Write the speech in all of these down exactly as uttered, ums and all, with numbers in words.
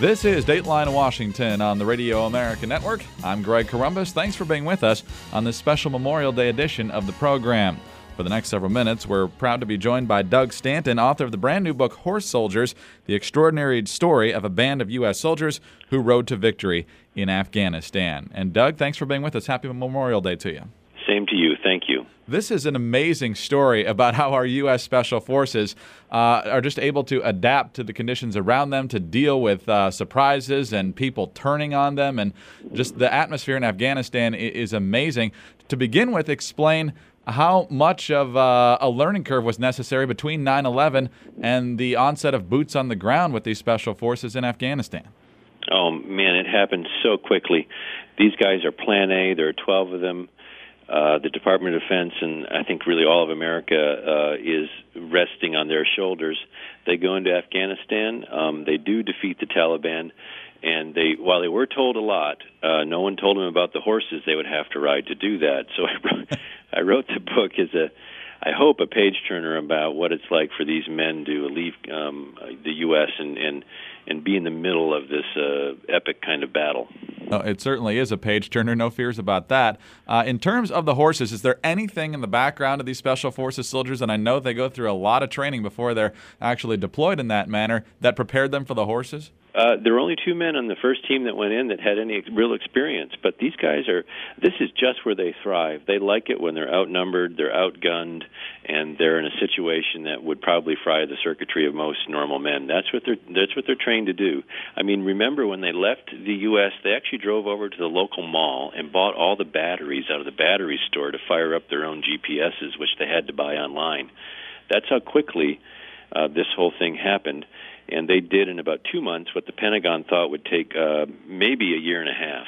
This is Dateline Washington on the Radio America Network. I'm Greg Corombos. Thanks for being with us on this special Memorial Day edition of the program. For the next several minutes, we're proud to be joined by Doug Stanton, author of the brand new book, Horse Soldiers, The Extraordinary Story of a Band of U S Soldiers Who Rode to Victory in Afghanistan. And Doug, thanks for being with us. Happy Memorial Day to you. Same to you. Thank you. This is an amazing story about how our U S Special Forces uh, are just able to adapt to the conditions around them, to deal with uh, surprises and people turning on them. And just the atmosphere in Afghanistan is amazing. To begin with, explain how much of uh, a learning curve was necessary between nine eleven and the onset of boots on the ground with these special forces in Afghanistan. Oh, man, it happened so quickly. These guys are Plan A. There are twelve of them. Uh, the Department of Defense, and I think really all of America, uh, is resting on their shoulders. They go into Afghanistan. Um, they do defeat the Taliban. And they, while they were told a lot, uh, no one told them about the horses they would have to ride to do that. So I wrote, I wrote the book as a, I hope, a page-turner about what it's like for these men to leave um, the U S and, and, and be in the middle of this uh, epic kind of battle. Oh, it certainly is a page-turner, no fears about that. Uh, in terms of the horses, is there anything in the background of these Special Forces soldiers, and I know they go through a lot of training before they're actually deployed in that manner, that prepared them for the horses? Uh, there were only two men on the first team that went in that had any real experience, but these guys are, this is just where they thrive. They like it when they're outnumbered, they're outgunned, and they're in a situation that would probably fry the circuitry of most normal men. That's what they're, that's what they're trained to do. I mean, remember when they left the U S, they actually drove over to the local mall and bought all the batteries out of the battery store to fire up their own G P S's, which they had to buy online. That's how quickly uh, this whole thing happened. And they did in about two months what the Pentagon thought would take uh, maybe a year and a half.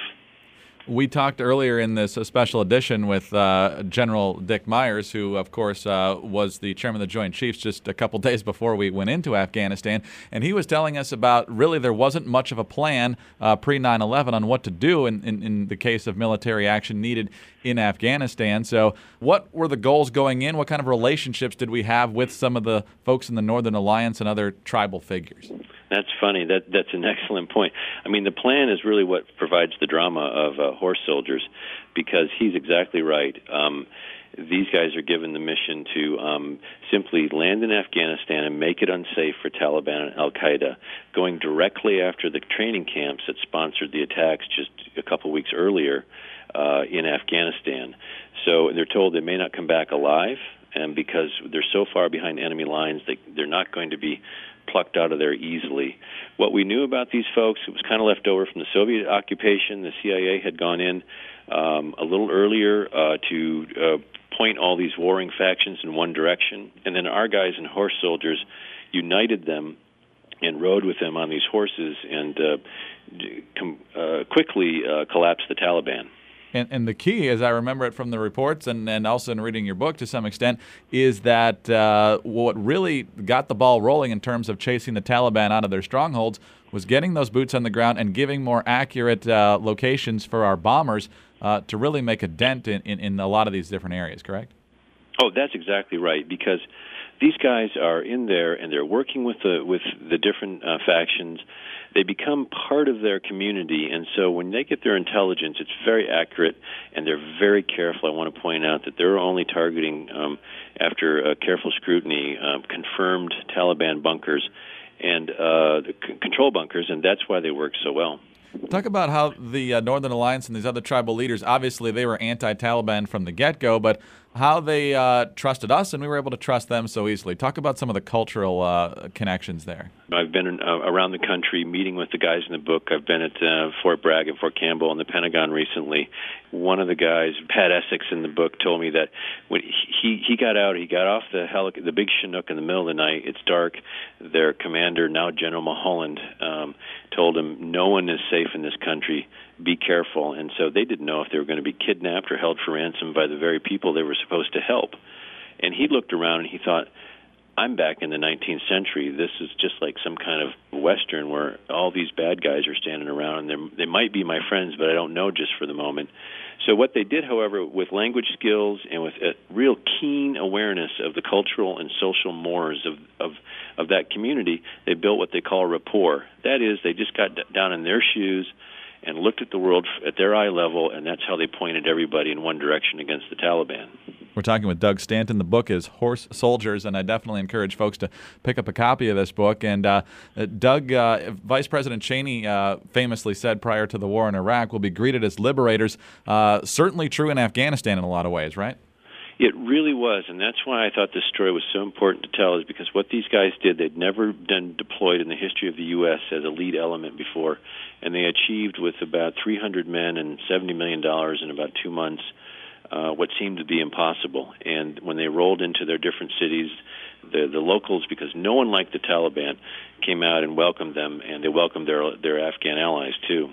We talked earlier in this uh, special edition with uh, General Dick Myers, who, of course, uh, was the chairman of the Joint Chiefs just a couple days before we went into Afghanistan. And he was telling us about really there wasn't much of a plan uh, pre nine eleven on what to do in, in, in the case of military action needed in Afghanistan. So what were the goals going in? What kind of relationships did we have with some of the folks in the Northern Alliance and other tribal figures? That's funny. That That's an excellent point. I mean, the plan is really what provides the drama of uh, Horse Soldiers, because he's exactly right. Um, these guys are given the mission to um, simply land in Afghanistan and make it unsafe for Taliban and al-Qaeda, going directly after the training camps that sponsored the attacks just a couple weeks earlier uh, in Afghanistan. So they're told they may not come back alive, and because they're so far behind enemy lines, they, they're not going to be plucked out of there easily. What we knew about these folks, it was kind of left over from the Soviet occupation. The C I A had gone in um, a little earlier uh, to uh, point all these warring factions in one direction, and then our guys and Horse Soldiers united them and rode with them on these horses and uh, com- uh, quickly uh, collapsed the Taliban. And, and the key, as I remember it from the reports and, and also in reading your book to some extent, is that uh, what really got the ball rolling in terms of chasing the Taliban out of their strongholds was getting those boots on the ground and giving more accurate uh, locations for our bombers uh, to really make a dent in, in, in a lot of these different areas, correct? Oh, that's exactly right, because these guys are in there and they're working with the with the different uh, factions. They become part of their community, and so when they get their intelligence, it's very accurate, and they're very careful. I want to point out that they're only targeting, um, after uh, careful scrutiny, uh, confirmed Taliban bunkers and uh, the c- control bunkers, and that's why they work so well. Talk about how the uh, Northern Alliance and these other tribal leaders, obviously they were anti-Taliban from the get-go, but how they uh, trusted us and we were able to trust them so easily. Talk about some of the cultural uh, connections there. I've been in, uh, around the country meeting with the guys in the book. I've been at uh, Fort Bragg and Fort Campbell and the Pentagon recently. One of the guys, Pat Essex in the book, told me that when he, he got out, he got off the helic- the big Chinook in the middle of the night. It's dark. Their commander, now General Mulholland, um, told him, no one is safe in this country. Be careful. And so they didn't know if they were going to be kidnapped or held for ransom by the very people they were supposed to help. And he looked around and he thought, I'm back in the nineteenth century. This is just like some kind of Western where all these bad guys are standing around, and they might be my friends, but I don't know just for the moment. So what they did, however, with language skills and with a real keen awareness of the cultural and social mores of, of of that community, they built what they call rapport. That is, they just got d- down in their shoes and looked at the world at their eye level, and that's how they pointed everybody in one direction against the Taliban. We're talking with Doug Stanton. The book is Horse Soldiers, and I definitely encourage folks to pick up a copy of this book. And uh, Doug, uh, Vice President Cheney uh, famously said prior to the war in Iraq, we'll be greeted as liberators. Uh, certainly true in Afghanistan in a lot of ways, right? It really was, and that's why I thought this story was so important to tell, is because what these guys did, they'd never been deployed in the history of the U S as a lead element before, and they achieved with about three hundred men and seventy million dollars in about two months uh, what seemed to be impossible. And when they rolled into their different cities, the, the locals, because no one liked the Taliban, came out and welcomed them, and they welcomed their, their Afghan allies, too.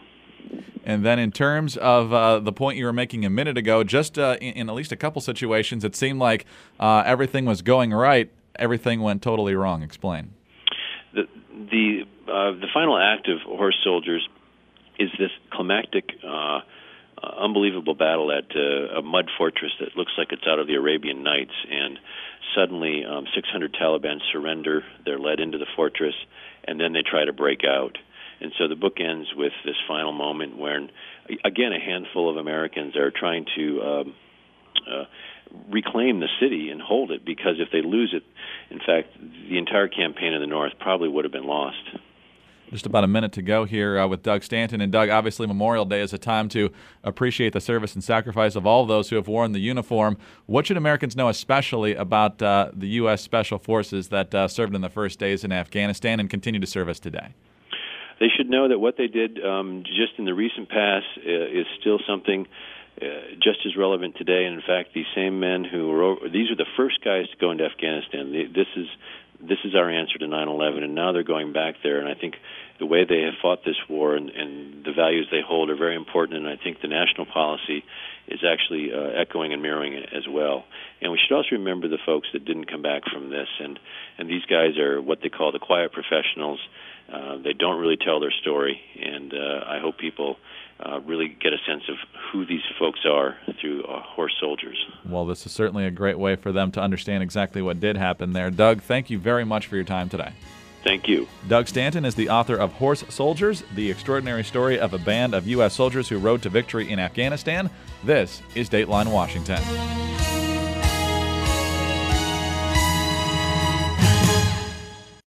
And then in terms of uh, the point you were making a minute ago, just uh, in, in at least a couple situations, it seemed like uh, everything was going right. Everything went totally wrong. Explain. The the uh, the final act of Horse Soldiers is this climactic, uh, uh, unbelievable battle at uh, a mud fortress that looks like it's out of the Arabian Nights. And suddenly um, six hundred Taliban surrender. They're led into the fortress, and then they try to break out. And so the book ends with this final moment where, again, a handful of Americans are trying to um, uh, reclaim the city and hold it, because if they lose it, in fact, the entire campaign in the North probably would have been lost. Just about a minute to go here uh, with Doug Stanton. And Doug, obviously Memorial Day is a time to appreciate the service and sacrifice of all of those who have worn the uniform. What should Americans know especially about uh, the U S Special Forces that uh, served in the first days in Afghanistan and continue to serve us today? They should know that what they did um, just in the recent past uh, is still something uh, just as relevant today. And in fact, these same men who were over, these are the first guys to go into Afghanistan. They, this is this is our answer to nine eleven, and now they're going back there. And I think the way they have fought this war and, and the values they hold are very important. And I think the national policy is actually uh, echoing and mirroring it as well. And we should also remember the folks that didn't come back from this. And and these guys are what they call the quiet professionals. Uh, they don't really tell their story, and uh, I hope people uh, really get a sense of who these folks are through uh, Horse Soldiers. Well, this is certainly a great way for them to understand exactly what did happen there. Doug, thank you very much for your time today. Thank you. Doug Stanton is the author of Horse Soldiers, the extraordinary story of a band of U S soldiers who rode to victory in Afghanistan. This is Dateline Washington.